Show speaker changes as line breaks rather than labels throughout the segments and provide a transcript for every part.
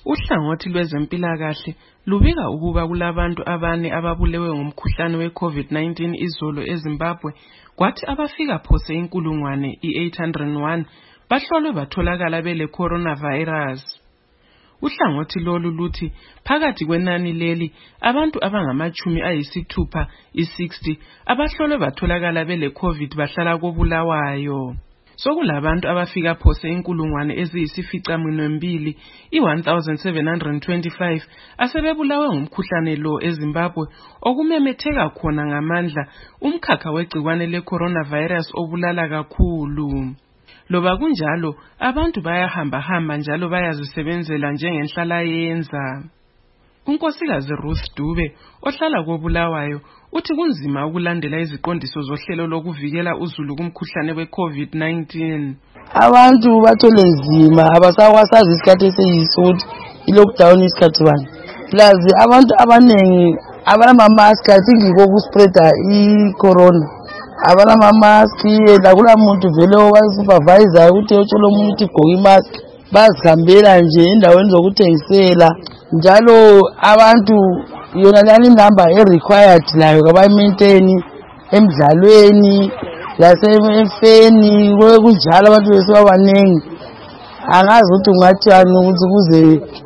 Uhlangothi lwezempilakahle lubika ukuba kulabantu abane ababulewe ngumkhuhlane we-COVID-19 izolo eZimbabwe, kwathi abafika phose inkulungwane i-801 bahlolwe batholakala bele coronavirus. Uhlangothi lolu luthi phakathi kwenani leli abantu abangamachumi ayisithupha i-60 abahlolwe batholakala bele COVID bahlala koBulawayo. Sokulabantu abafika phose inkulungwane eziyisificaminwembili i-1725 asebebulawe ngumkhuhlane lo eZimbabwe, okumemetheka khona ngamandla umkhakha wegcikwane le-coronavirus obulala kakhulu. Loba kunjalo, abantu bayahamba njalo bayazisebenzela njengenhlala yenza. Unkosikazi Ruth Dube, ohlala koBulawayo, uthi kunzima ukulandela iziqondiso zohlelo lokuvikela uzulu kumkhuhlane we-COVID-19.
Abantu bathole nzima abasakwasazi isikhathi esiyisuthi i-lockdown isikhathi bani. Plus abantu abanengi abanama-mask athingiko ukuspreada i-corona. Abanama-mask lakula muntu vele owasupervisor ukuthi otshela umuntu igqoke i-mask bazihambela nje endaweni zokuthengisela. Njalo abantu yona lani number e-required layo kabayimaintain emidlalweni lasemfeni kunjalo abantu besebabanengi. Angazi ukuthi ungathani ukuthi kuze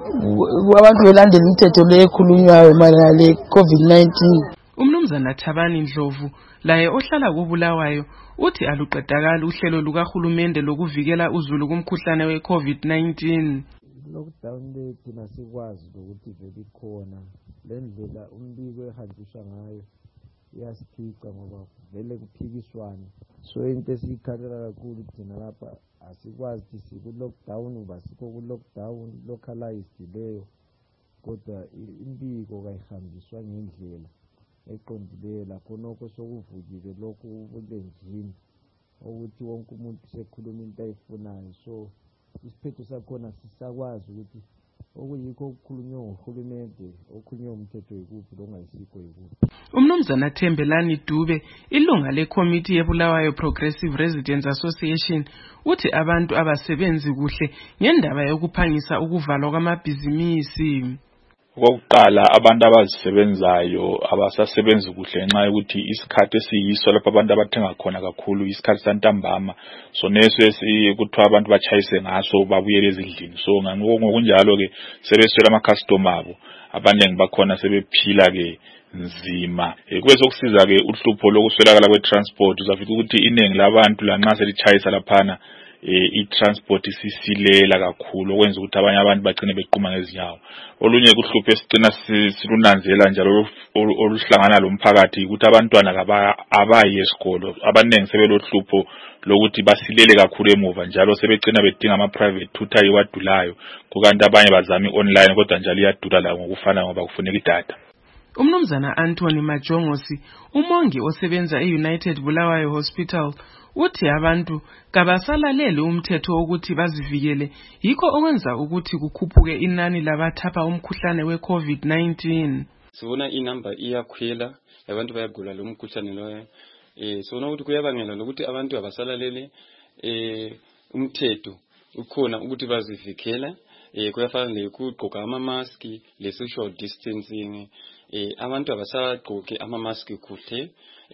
abantu belandele imithetho le ekhulunywayo mayelana le-COVID-19.
Umnumzana Thabani Ndlovu laye ohlala koBulawayo uthi aluqedakala uhlelo lukahulumende lokuvikela uzulu kumkhuhlane we-COVID-19.
Lockdown le thina sikwazi ukuthi vele khona lendlela umbiko ehanjiswa ngayo iyasiphika ngoba vele kuphikiswana. So into esiyikhalela kakhulu thina lapha asikwazi ukuthi siku-lockdown uba sikho ku-lockdown localized leyo, kodwa imbiko kayihanjiswa ngendlela eqondileyo. Lapho nokho sokuvukile lokhu bulenjini ukuthi wonke umuntu sekhuluma into ayifunayo. So isiphetho sakhona sisakwazi ukuthi okuyikho okukhulunywe ngohulumende okhulunywe umthetho yikuphi longayisikho yikuphi.
Umnumzana Thembelani Dube, ilunga leCommittee yeBulawayo Progressive Residents Association, uthi abantu abasebenzi kuhle ngendaba yokuphangisa ukuvalwa kwamabhizinisi.
Okokuqala, abantu abazisebenzayo abasasebenzi kuhle ngenxa yokuthi isikhathi esiyiso lapho abantu abathenga khona kakhulu isikhathi santambama, so neso kuthiwa abantu bachayise ngaso babuyele ezindlini. So ngokunjalo ke sebeswela ama-customer abo abaningi bakhona sebephila ke nzima. Kube sokusiza ke uhlupho lokuswelakala kwe-transport. Uzafika ukuthi iningi labantu lanxa selichayisa laphana i-transport isisilela kakhulu, okwenza ukuthi abanye abantu bagcine beqhuma ngezinyawo. Olunye kuhlupho esicina silunanzela njalo oluhlangana lomphakathi ukuthi abantwana abayi esikolo. Abaningi sebelohlupho lokuthi basilele kakhulu emuva, njalo sebegcina bedinga ama-private tutor iwadulayo, kukanti abanye bazama i-online kodwa njalo iyadula la ngokufana ngoba kufuneka idatha.
Umnumzana Anthony Majongosi, umongi osebenza e-United Bulawayo Hospital, uthi abantu kabasalaleli umthetho ukuthi bazivikele, yikho okwenza ukuthi kukhuphuke inani labathapha umkhuhlane we-COVID-19.
Sibona inamba iyakhwela, abantu bayagula lo mkhuhlane loyo. Sibona ukuthi kuyabangela lokuthi abantu abasalaleli umthetho ukhona ukuthi bazivikela. Kuyafana lokugqoka ama-mask le-social distancing. Abantu abasagqoki ama-mask kuhle.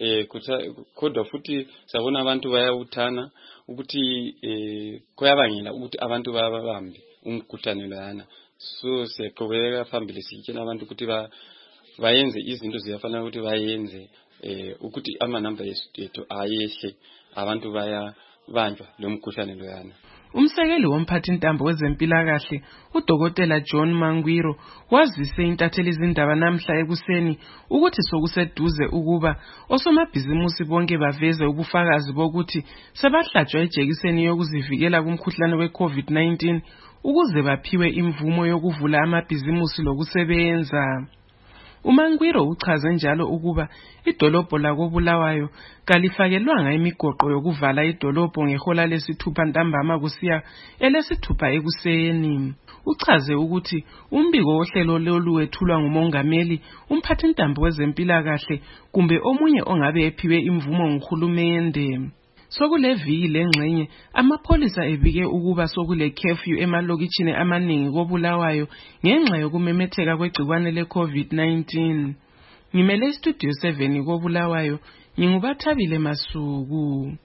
Kodwa futhi sabona abantu bayawuthana ukuthi kuyabangela ukuthi abantu babambe umkhuhlane lana. So siyaqhubeka phambili sitshela abantu ukuthi bayenze izinto ziyafana ukuthi bayenze ukuthi amanamba ethu ayehle, abantu bayabanjwa lo mkhuhlane lana.
Umsekeli womphathintambo wezempilakahle uDokotela John Mangwiro wazise intatheli izindaba namhla ekuseni ukuthi sokuseduze ukuba osomabhizimusi bonke baveze ubufakazi bokuthi sebahlatshwa ijekiseni yokuzivikela kumkhuhlane we-COVID-19 ukuze baphiwe imvumo yokuvula amabhizimusi lokusebenza. uMangwiro uchaze njalo ukuba idolobho lakoBulawayo kalifakelwanga imigoqo yokuvala idolobho ngehola lesithupha ntambama kusiya elesithupha ekuseni. Uchaze ukuthi umbiko wohlelo loluwethulwa ngumongameli, umphathintambo wezempilakahle kumbe omunye ongabe ephiwe imvumo nguhulumende. Sokule viki lengxenye amapholisa ebike ukuba sokule curfew emalokitshini amaningi koBulawayo ngenxa yokumemetheka kwegcikwane leCovid-19. Ngimele istudio 7 koBulawayo, ngingubathabile Masuku.